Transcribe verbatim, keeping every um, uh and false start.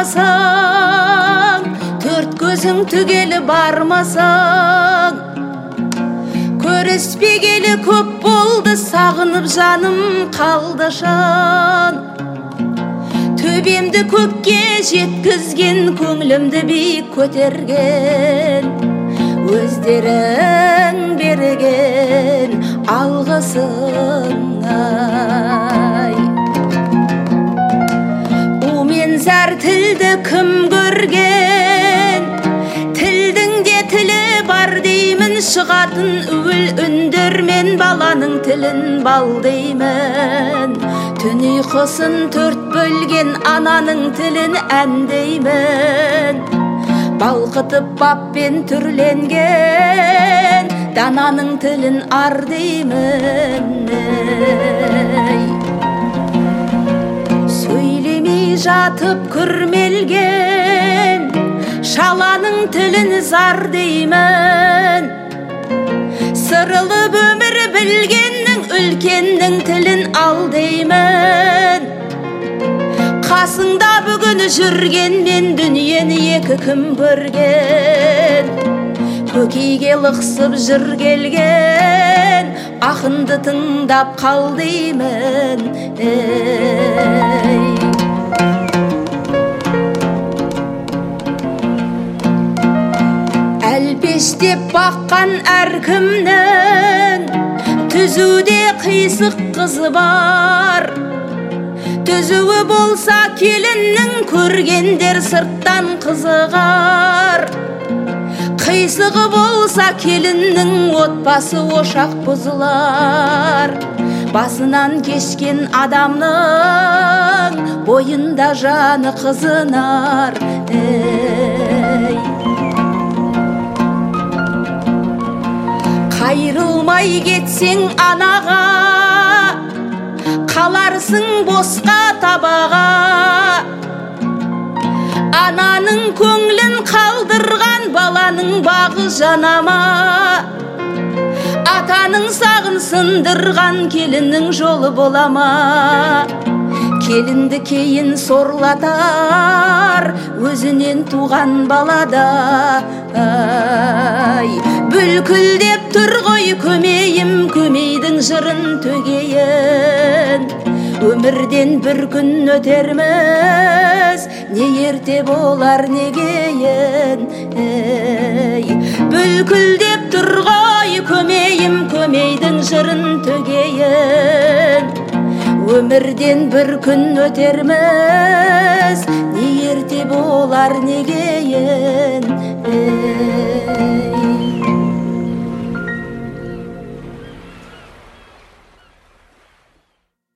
бармасаң, төрт көзің түгелі бармасаң, көріспегелі көп болды, сағынып жаным қалды шан. Төбемді көкке жеткізген, көңілімді биік көтерген, өздерің берген алғысың-ай. У мен зәр тілді кім көрген, тілдің де тілі бар деймін, шығатын үл үндермен баланың тілін бал деймін. Түн ұйқысын төрт бөлген ананың тілін ән деймін. Балқытып баппен түрленген дананың тілін ар деймін. Сөйлемей жатып күрмелген шаланың тілін зар деймін. Сырылып өмір білгеннің үлкеннің тілін ал деймін. Қасыңда бүгін жүрген мен дүниені екі кім көрген, көкейге лықсып жүр келген ақынды тыңдап қал деймін. Әлпештеп баққан әркімнің түзуде қисық қызы бар. Түзуі болса келіннің көргендер сырттан қызығар. Қисығы болса келіннің отбасы ошақ бұзылар. Басынан кешкен адамның бойында жаны қызынар. Қайрылмай кетсең анаға, қаларсың босқа табаға. Ананың көңлін қалдырған баланың бағы жанама. Атаның сағын сындырған келіннің жолы болама. Келінді кейін сорлатар өзінен туған балада. Бүлкілдеп тұр ғой көмейім, көмейдің жырын төгейін. Өмірден бір күн өтерміз, не ерте болар не кейін. Бүлкілдеп тұр ғой көмейім, көмейдің жырын төгейін. Өмірден бір күн өтерміз, не ерте болар не кейін.